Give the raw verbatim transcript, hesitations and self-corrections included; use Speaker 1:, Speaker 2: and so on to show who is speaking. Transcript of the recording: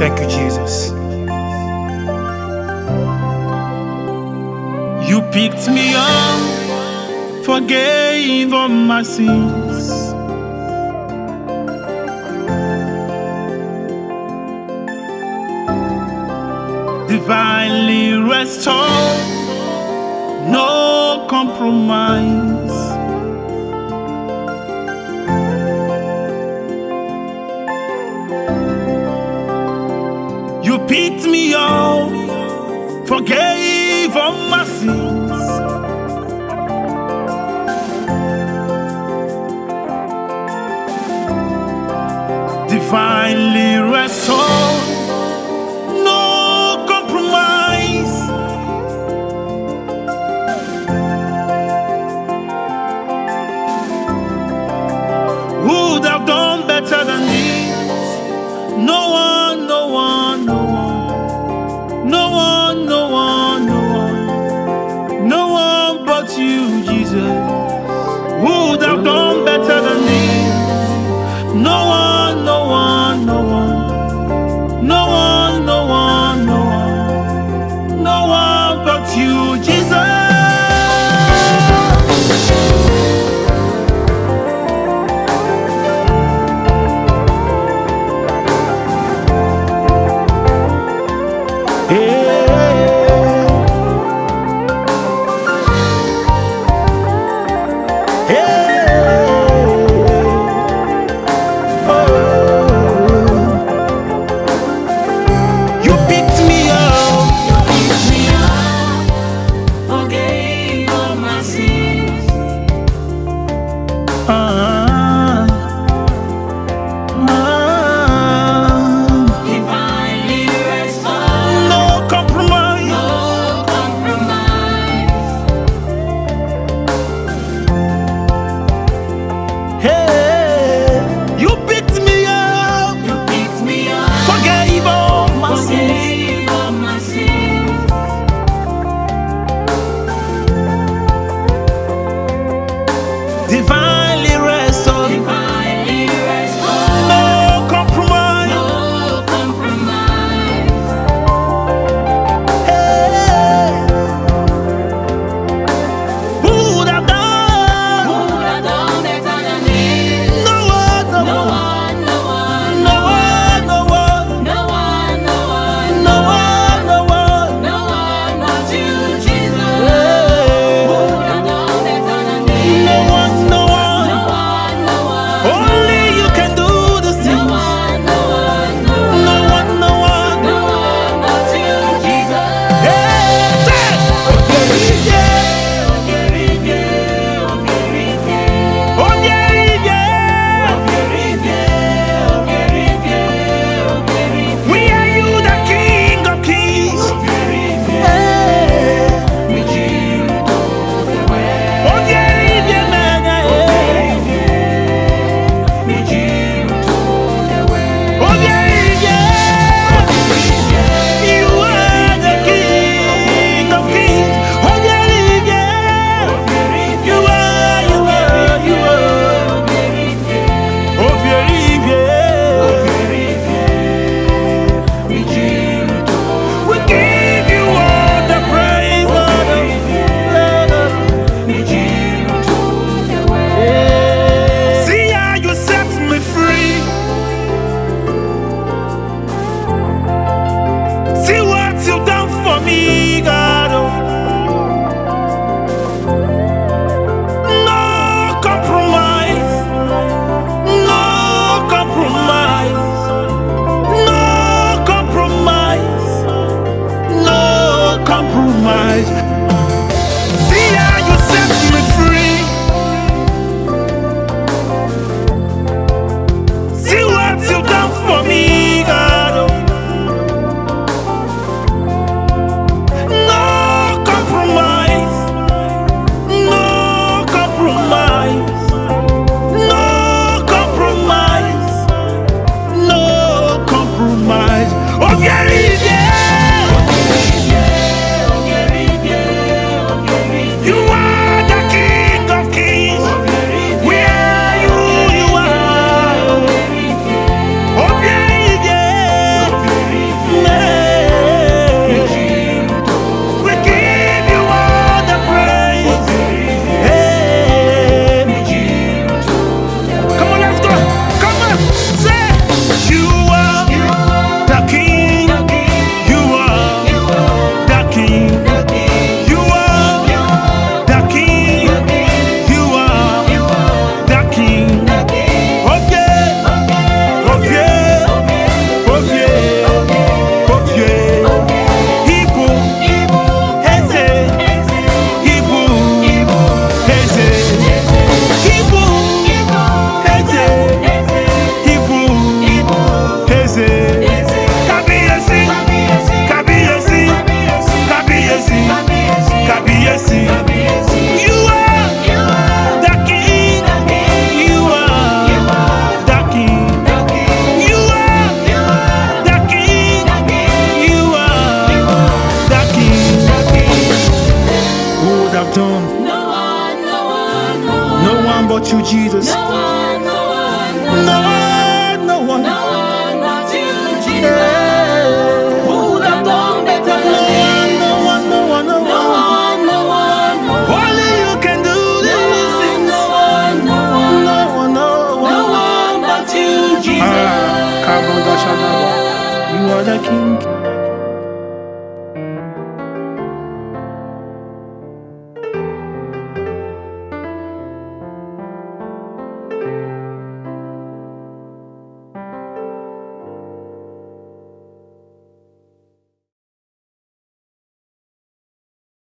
Speaker 1: Thank you, Jesus. You picked me up, forgave all my sins. Divinely restored, no compromise. You picked me up, forgave all my sins. Divinely restored, no compromise. Would have done better than this. No one, no one, no one, no one, no one, no one, no one but you, Jesus. Would have done better than this. No one, no one, no one, no one, no one, no one, no one but you, Jesus. You are the King.